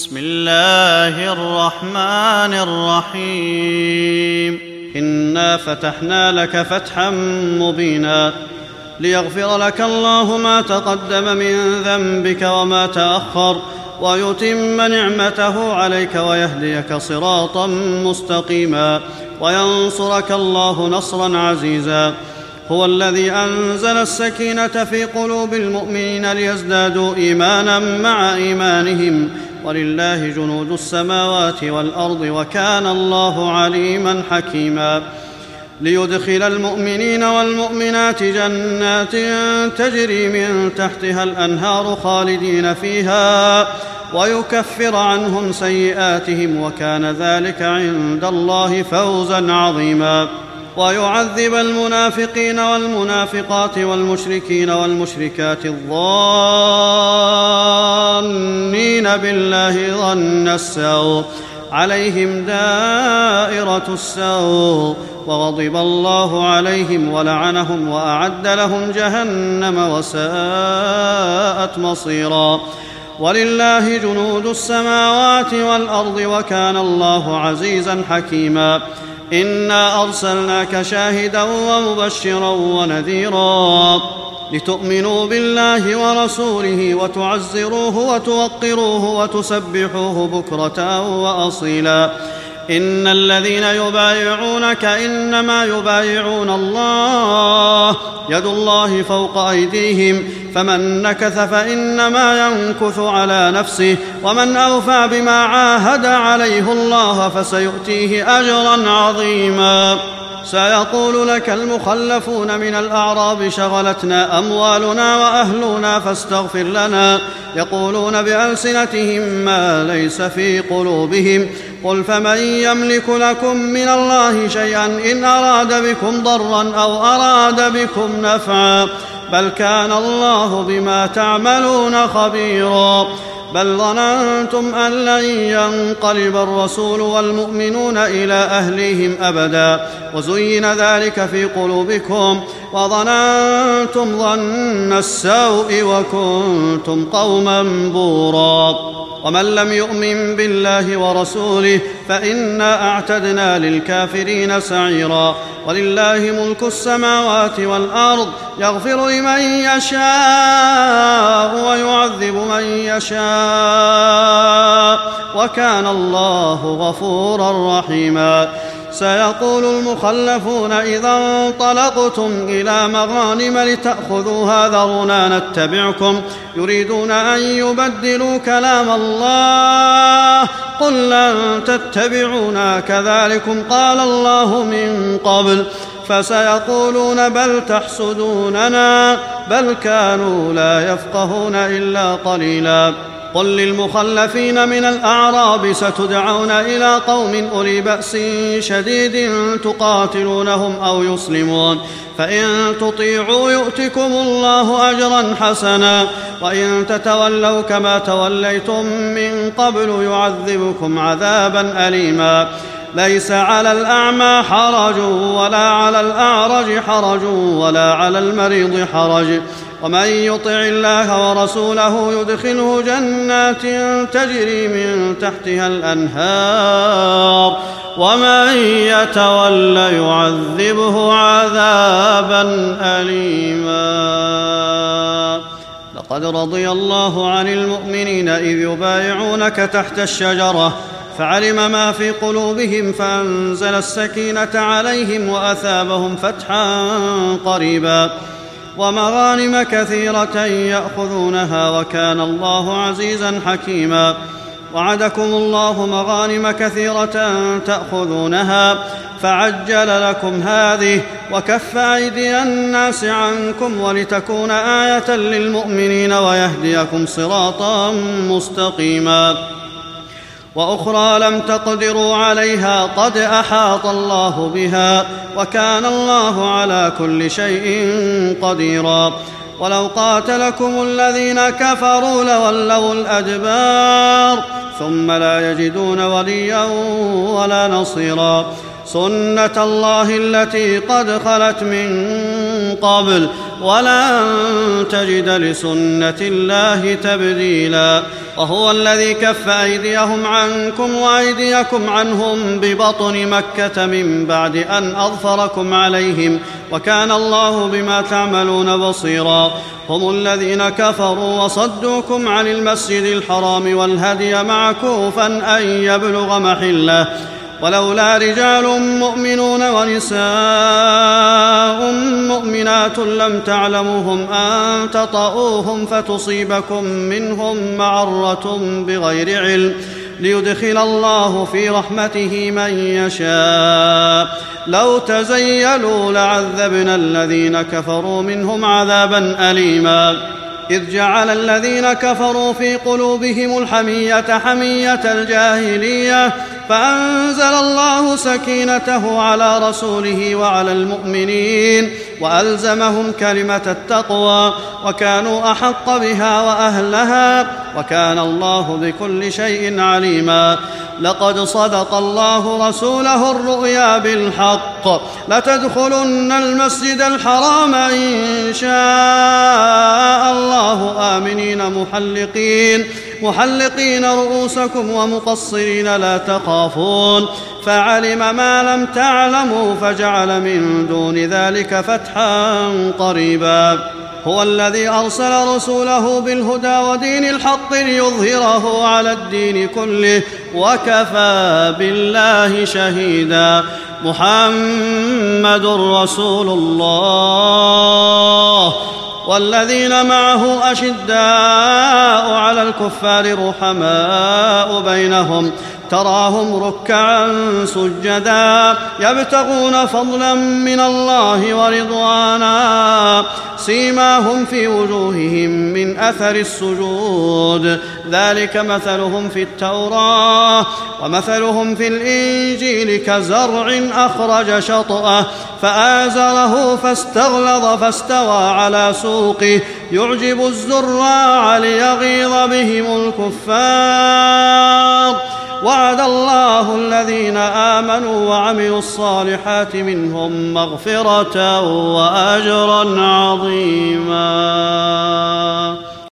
بسم الله الرحمن الرحيم إنا فتحنا لك فتحا مبينا ليغفر لك الله ما تقدم من ذنبك وما تأخر ويتم نعمته عليك ويهديك صراطا مستقيما وينصرك الله نصرا عزيزا. هو الذي أنزل السكينة في قلوب المؤمنين ليزدادوا إيمانا مع إيمانهم ولله جنود السماوات والأرض وكان الله عليما حكيما. ليدخل المؤمنين والمؤمنات جنات تجري من تحتها الأنهار خالدين فيها ويكفر عنهم سيئاتهم وكان ذلك عند الله فوزا عظيما. ويعذب المنافقين والمنافقات والمشركين والمشركات الظانين بالله ظن السوء عليهم دائرة السوء وغضب الله عليهم ولعنهم وأعد لهم جهنم وساءت مصيرا. ولله جنود السماوات والأرض وكان الله عزيزا حكيما. إنا أرسلناك شاهدا ومبشرا ونذيرا لتؤمنوا بالله ورسوله وتعزروه وتوقروه وتسبحوه بكرة وأصيلا. إن الذين يبايعونك إنما يبايعون الله يد الله فوق أيديهم فمن نكث فإنما ينكث على نفسه ومن أوفى بما عاهد عليه الله فسيؤتيه أجرا عظيما. سيقول لك المخلفون من الأعراب شغلتنا أموالنا وأهلنا فاستغفر لنا يقولون بألسنتهم ما ليس في قلوبهم قل فمن يملك لكم من الله شيئا إن أراد بكم ضرا أو أراد بكم نفعا بل كان الله بما تعملون خبيرا. بل ظننتم أن لن ينقلب الرسول والمؤمنون إلى أهليهم أبدا وزين ذلك في قلوبكم وظننتم ظن السوء وكنتم قوما بورا. ومن لم يؤمن بالله ورسوله فإنا أعتدنا للكافرين سعيرا. ولله ملك السماوات والأرض يغفر لمن يشاء ويعذب من يشاء وكان الله غفورا رحيما. سيقول المخلفون إذا انطلقتم إلى مغانم لتأخذوها ذرونا نتبعكم يريدون أن يبدلوا كلام الله قل لن تتبعونا كذلكم قال الله من قبل فسيقولون بل تحسدوننا بل كانوا لا يفقهون إلا قليلا. قل للمخلفين من الأعراب ستدعون إلى قوم أولي بأس شديد تقاتلونهم أو يسلمون فإن تطيعوا يؤتكم الله أجرا حسنا وإن تتولوا كما توليتم من قبل يعذبكم عذابا أليما. ليس على الأعمى حرج ولا على الأعرج حرج ولا على المريض حرج ومن يطع الله ورسوله يدخله جنات تجري من تحتها الأنهار ومن يتول يعذبه عذابا أليما. لقد رضي الله عن المؤمنين إذ يبايعونك تحت الشجرة فعلم ما في قلوبهم فأنزل السكينة عليهم وأثابهم فتحا قريبا ومغانم كثيرة يأخذونها وكان الله عزيزا حكيما. وعدكم الله مغانم كثيرة تأخذونها فعجل لكم هذه وكف أيدي الناس عنكم ولتكون آية للمؤمنين ويهديكم صراطا مستقيما. وأخرى لم تقدروا عليها قد أحاط الله بها وكان الله على كل شيء قديرا. ولو قاتلكم الذين كفروا لولوا الأدبار ثم لا يجدون وليا ولا نصيرا. سنة الله التي قد خلت من قبل ولن تجد لسنة الله تبديلا وهو الذي كف أيديهم عنكم وأيديكم عنهم ببطن مكة من بعد أن أظفركم عليهم وكان الله بما تعملون بصيرا هم الذين كفروا وصدوكم عن المسجد الحرام والهدي معكوفا أن يبلغ محله ولولا رجال مؤمنون ونساء مؤمنات لم تعلموهم أن تطؤوهم فتصيبكم منهم معرة بغير علم ليدخل الله في رحمته من يشاء لو تزيلوا لعذبنا الذين كفروا منهم عذابا أليما إذ جعل الذين كفروا في قلوبهم الحمية حمية الجاهلية فأنزل الله سكينته على رسوله وعلى المؤمنين وألزمهم كلمة التقوى وكانوا أحق بها وأهلها وكان الله بكل شيء عليما لقد صدق الله رسوله الرؤيا بالحق لتدخلن المسجد الحرام إن شاء الله آمنين محلقين رؤوسكم ومقصرين لا تخافون فعلم ما لم تعلموا فجعل من دون ذلك فتحا قريبا هو الذي أرسل رسوله بالهدى ودين الحق ليظهره على الدين كله وكفى بالله شهيدا محمد رسول الله والذين معه أشداء على الكفار رحماء بينهم تراهم ركعا سجدا يبتغون فضلا من الله ورضوانا سيماهم في وجوههم من أثر السجود ذلك مثلهم في التوراة ومثلهم في الإنجيل كزرع أخرج شطأه فآزره فاستغلظ فاستوى على سوقه يعجب الزراع ليغيظ بهم الكفار وعد الله الذين آمنوا وعملوا الصالحات منهم مغفرة وأجرا عظيما